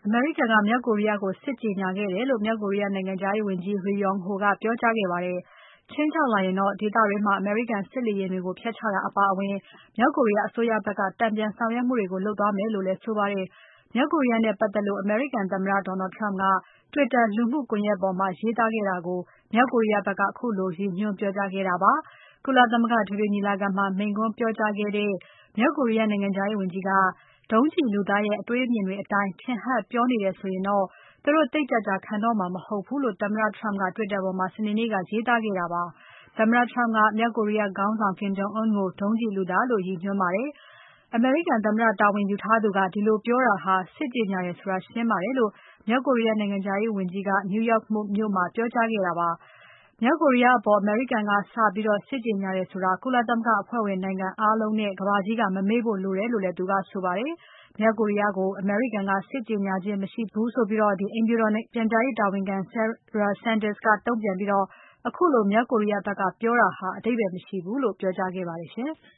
အမေရိကန်ကမြောက်ကိုရီးယားကိုစစ်ကြေညာခဲ့တယ်လို့မြောက်ကိုရီးယားနိုင်ငံခြားရေးဝန်ကြီး Ri Yong Ho ကပြောကြားခဲ့ပါတယ်။ ခြိမ်းခြောက်လာရင်တော့ဒေသတွင်းမှာအမေရိကန်စစ်လေယာဉ်တွေကိုဖျက်ချတာအပါအဝင် မြောက်ကိုရီးယားအစိုးရဖက်ကတန်ပြန်ဆောင်ရွက်မှုတွေကိုလုပ်သွားမယ်လို့လည်းဆိုပါတယ်။ မြောက်ကိုရီးယားနဲ့ပတ်သက်လို့အမေရိကန်သမ္မတ Donald Trump က Twitter လူမှုကွန်ယက်ပေါ်မှာရေးသားခဲ့တာကို မြောက်ကိုရီးယားဖက်ကခုလိုရည်ညွှန်းပြောကြားခဲ့တာပါ။ ကုလသမဂ္ဂအထွေထွေညီလာခံမှာမိန့်ခွန်းပြောကြားခဲ့တဲ့ မြောက်ကိုရီးယားနိုင်ငံခြားရေးဝန်ကြီးက ဒုံးကျည်လူသားရဲ့အတွေးအမြင်တွေအတိုင်းထင်ဟပ်ပြောနေတယ်ဆိုရင်တော့ သူတို့သိပ်ကြာကြာခံတော့မှာမဟုတ်ဘူးလို့သမ္မတ Trump က Twitter ပေါ်မှာစနေနေ့ကရေးသားခဲ့တာပါ။ သမ္မတ Trump ကမြောက်ကိုရီးယားခေါင်းဆောင် Kim Jong Un ကိုဒုံးကျည်လူသားလို့ရည်ညွှန်းပါတယ်။ အမေရိကန်သမ္မတတာဝန်ယူထားသူကဒီလိုပြောတာဟာ စစ်ကြေညာတယ်ဆိုတာရှင်းပါတယ်လို့ မြောက်ကိုရီးယားနိုင်ငံခြားရေးဝန်ကြီးက New York မြို့မှာပြောကြားခဲ့တာပါ။ မြောက်ကိုရီးယားအပေါ်အမေရိကန်ကစပြီးစစ်ကြေညာတယ်ဆိုတာ ကုလသမဂ္ဂအဖွဲ့ဝင်နိုင်ငံအားလုံးနဲ့ကမ္ဘာကြီးကမမေ့ဖို့လိုတယ်လို့လည်းသူကဆိုပါတယ်။ မြောက်ကိုရီးယားကိုအမေရိကန်ကစစ်ကြေညာခြင်းမရှိဘူးဆိုပြီးအိမ်ဖြူတော်ပြန်ကြားရေးတာဝန်ခံ Sarah Sanders ကတုံ့ပြန်ပြီးခုလိုမြောက်ကိုရီးယားဖက်ကပြောတာဟာအဓိပ္ပါယ်မရှိဘူးလို့ပြောကြားခဲ့ပါတယ်ရှင်။